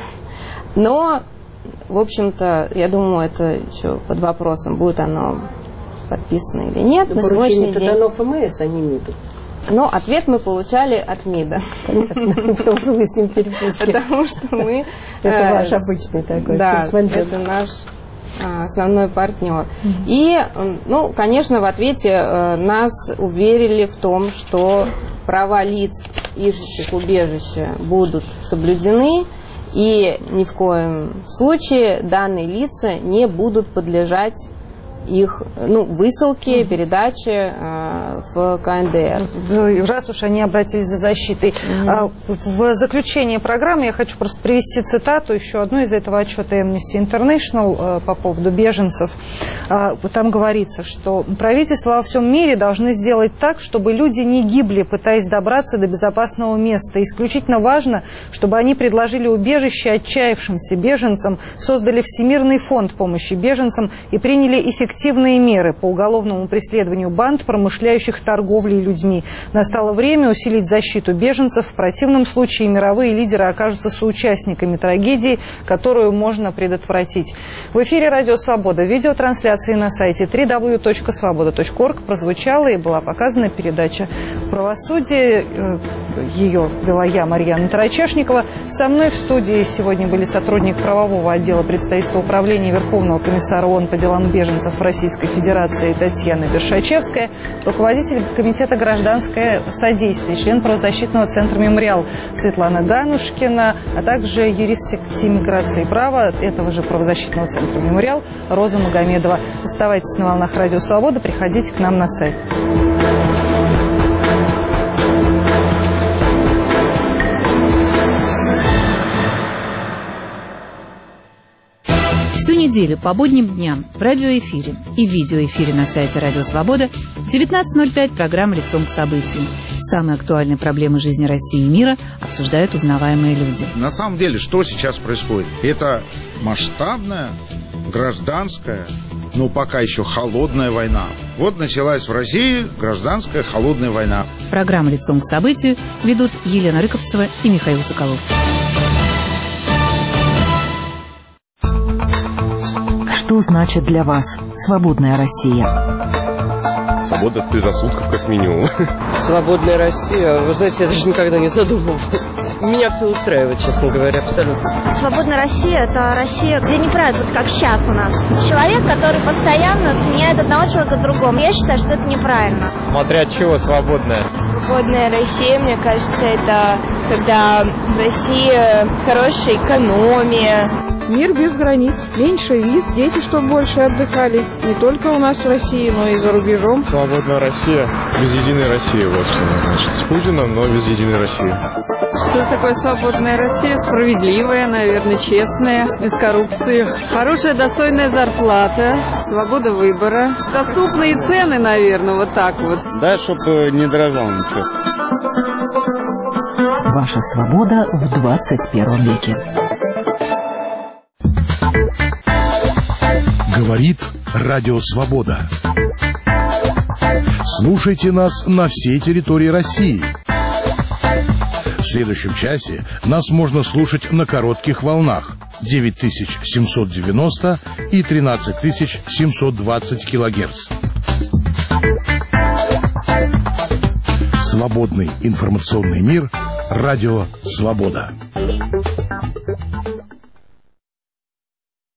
но, в общем-то, я думаю, это еще под вопросом, будет оно... подписано или нет. Но на сегодняшний день... дано эф эм эс, а не МИДу. Но ответ мы получали от МИДа. Потому что мы с ним переписки. Потому что мы... Это ваш обычный такой. Да, это наш основной партнер. И, ну, конечно, в ответе нас уверили в том, что права лиц, ищущих убежища, будут соблюдены, и ни в коем случае данные лица не будут подлежать их, ну, высылки, mm-hmm. передачи э, в ка эн дэ эр. Раз уж они обратились за защитой. Mm-hmm. В заключение программы я хочу просто привести цитату, еще одну из этого отчета Amnesty International по поводу беженцев. Там говорится, что правительства во всем мире должны сделать так, чтобы люди не гибли, пытаясь добраться до безопасного места. Исключительно важно, чтобы они предложили убежище отчаявшимся беженцам, создали Всемирный фонд помощи беженцам и приняли эффективные Эффективные меры по уголовному преследованию банд, промышляющих торговлей людьми. Настало время усилить защиту беженцев. В противном случае мировые лидеры окажутся соучастниками трагедии, которую можно предотвратить. В эфире «Радио Свобода». Видеотрансляции на сайте дабл ю дабл ю дабл ю точка свобода точка орг прозвучала и была показана передача «Правосудие». Ее вела я, Марьяна Тарачешникова. Со мной в студии сегодня были сотрудник правового отдела представительства управления Верховного комиссара ООН по делам беженцев Российской Федерации Татьяна Бершачевская, руководитель комитета «Гражданское содействие», член правозащитного центра «Мемориал» Светлана Ганушкина, а также юрист секции миграции и права этого же правозащитного центра «Мемориал» Роза Магомедова. Оставайтесь на волнах «Радио Свобода», приходите к нам на сайт. Всю неделю по будним дням в радиоэфире и видеоэфире на сайте «Радио Свобода» в девятнадцать ноль пять программа «Лицом к событию». Самые актуальные проблемы жизни России и мира обсуждают узнаваемые люди. На самом деле, что сейчас происходит? Это масштабная, гражданская, но пока еще холодная война. Вот началась в России гражданская холодная война. Программа «Лицом к событию» ведут Елена Рыковцева и Михаил Соколов. Что значит для вас свободная Россия? Свобода от предрассудков, как минимум. Свободная Россия? Вы знаете, я даже никогда не задумывалась. Меня все устраивает, честно говоря, абсолютно. Свободная Россия – это Россия, где не правят, вот как сейчас у нас. Человек, который постоянно сменяет одного человека другому. Я считаю, что это неправильно. Смотря от чего свободная? Свободная Россия, мне кажется, это когда в России хорошая экономия. Мир без границ, меньше виз, дети, чтобы больше отдыхали. Не только у нас в России, но и за рубежом. Свободная Россия без единой России, вот что значит. С Путиным, но без единой России. Что такое свободная Россия? Справедливая, наверное, честная, без коррупции. Хорошая, достойная зарплата, свобода выбора. Доступные цены, наверное, вот так вот. Да, чтобы не дорожало ничего. Ваша свобода в двадцать первом веке. Говорит Радио Свобода. Слушайте нас на всей территории России. В следующем часе нас можно слушать на коротких волнах девять тысяч семьсот девяносто и тринадцать тысяч семьсот двадцать килогерц. Свободный информационный мир. Радио «Свобода».